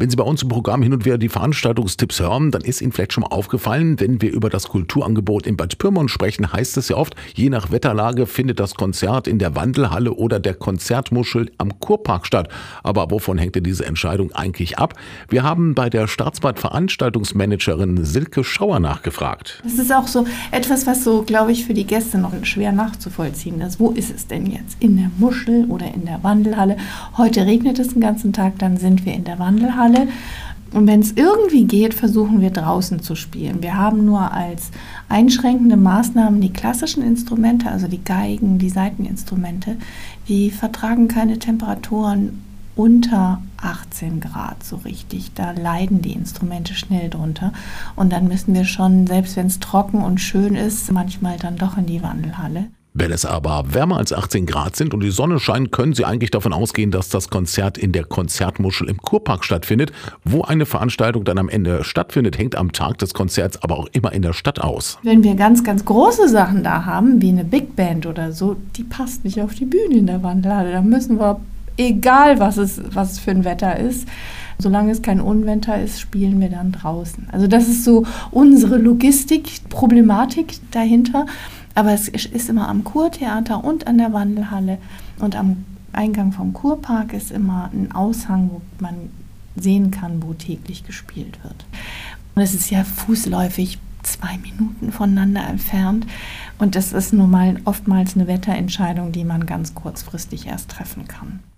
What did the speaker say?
Wenn Sie bei uns im Programm hin und wieder die Veranstaltungstipps hören, dann ist Ihnen vielleicht schon mal aufgefallen, wenn wir über das Kulturangebot in Bad Pyrmont sprechen, heißt es ja oft, je nach Wetterlage findet das Konzert in der Wandelhalle oder der Konzertmuschel am Kurpark statt. Aber wovon hängt denn diese Entscheidung eigentlich ab? Wir haben bei der Staatsbad-Veranstaltungsmanagerin Silke Schauer nachgefragt. Das ist auch so etwas, was so, glaube ich, für die Gäste noch schwer nachzuvollziehen ist. Wo ist es denn jetzt? In der Muschel oder in der Wandelhalle? Heute regnet es den ganzen Tag, dann sind wir in der Wandelhalle. Und wenn es irgendwie geht, versuchen wir draußen zu spielen. Wir haben nur als einschränkende Maßnahmen die klassischen Instrumente, also die Geigen, die Saiteninstrumente, die vertragen keine Temperaturen unter 18 Grad so richtig. Da leiden die Instrumente schnell drunter. Und dann müssen wir schon, selbst wenn es trocken und schön ist, manchmal dann doch in die Wandelhalle. Wenn es aber wärmer als 18 Grad sind und die Sonne scheint, können Sie eigentlich davon ausgehen, dass das Konzert in der Konzertmuschel im Kurpark stattfindet. Wo eine Veranstaltung dann am Ende stattfindet, hängt am Tag des Konzerts aber auch immer in der Stadt aus. Wenn wir ganz, ganz große Sachen da haben, wie eine Big Band oder so, die passt nicht auf die Bühne in der Wandelhalle. Da müssen wir, egal was es für ein Wetter ist, solange es kein Unwetter ist, spielen wir dann draußen. Also das ist so unsere Logistik-Problematik dahinter. Aber es ist immer am Kurtheater und an der Wandelhalle und am Eingang vom Kurpark ist immer ein Aushang, wo man sehen kann, wo täglich gespielt wird. Und es ist ja fußläufig 2 Minuten voneinander entfernt und das ist nun mal oftmals eine Wetterentscheidung, die man ganz kurzfristig erst treffen kann.